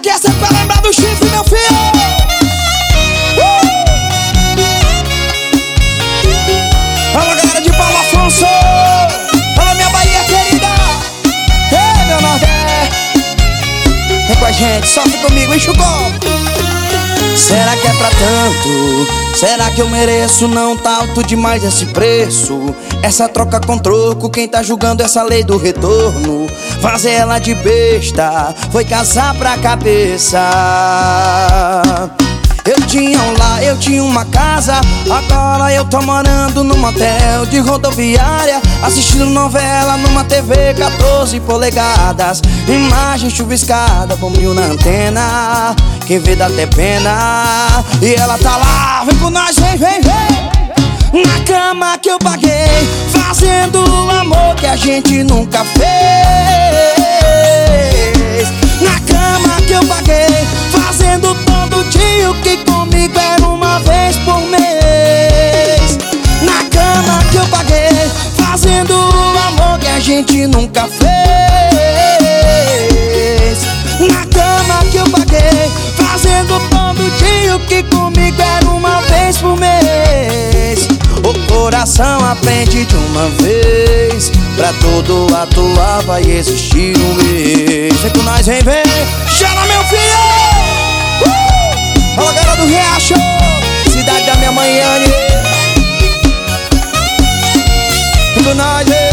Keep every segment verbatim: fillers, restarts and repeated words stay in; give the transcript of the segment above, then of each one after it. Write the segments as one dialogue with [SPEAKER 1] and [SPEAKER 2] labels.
[SPEAKER 1] essa é pra lembrar do chifre, meu filho. uh! Alô, galera de Paulo Afonso. Alô, minha Bahia querida. Ei, meu Nordeste. Vem com a gente, sofre comigo, enche o copo. Será que é pra tanto? Será que eu mereço? Não tá alto demais esse preço. Essa troca com troco, quem tá julgando essa lei do retorno? Fazer ela de besta foi caçar pra cabeça. Eu tinha um lar, eu tinha uma casa, agora eu tô morando num motel de rodoviária, assistindo novela numa T V quatorze polegadas. Imagem chuviscada, bombril na antena, quem vê dá até pena. E ela tá lá, vem com nós, vem, vem, vem. Na cama que eu paguei, fazendo o amor que a gente nunca fez. Na cama que eu paguei, fazendo todo dia o que comigo era uma vez por mês. Na cama que eu paguei, fazendo o amor que a gente nunca fez. Na cama que eu paguei, fazendo todo dia o que comigo era uma vez por mês. O coração aprende de uma vez, pra todo atuar vai existir um ex. Vem com nós, vem, vem, chama meu filho. uh! Fala, galera do Riacho, cidade da minha mãe Anne. Vem com nós, vem.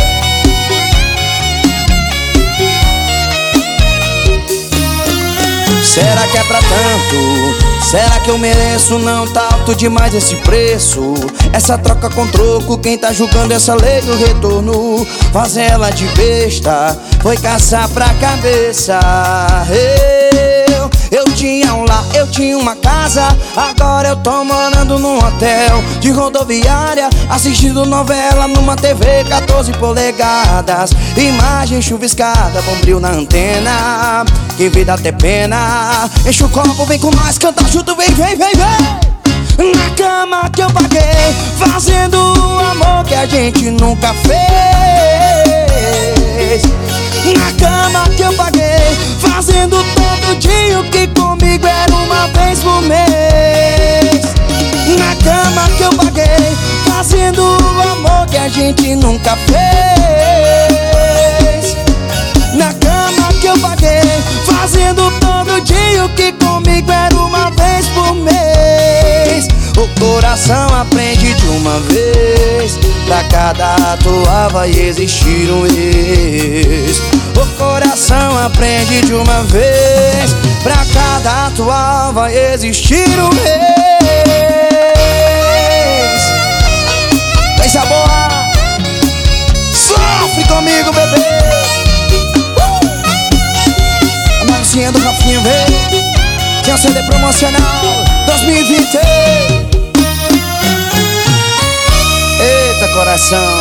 [SPEAKER 1] Será que é pra tanto? Será que eu mereço? Não tá alto demais esse preço. Essa troca com troco, quem tá julgando essa lei do retorno? Fazer ela de besta foi caçar pra cabeça. Eu, eu tinha um lar, eu tinha uma casa, agora eu tô morando num hotel de rodoviária, assistindo novela numa T V quatorze polegadas. Imagem chuviscada, bombril na antena, quem vê dá até pena. Enche o copo, vem com nós, canta junto, vem, vem, vem, vem. Na cama que eu paguei, fazendo o amor que a gente nunca fez. Na cama que eu paguei, fazendo todo dia o que comigo era uma vez por mês. Na cama que eu paguei, fazendo o amor que a gente nunca fez. Na cama que eu paguei, fazendo todo dia o que comigo era uma vez por mês. O coração aprende de uma vez, pra cada atuar vai existir um ex. O coração aprende de uma vez, pra cada atuar vai existir um ex. Coisa boa, sofre comigo, bebê. Do Rafinha, vem. Tem um C D promocional dois mil e vinte. Eita, coração.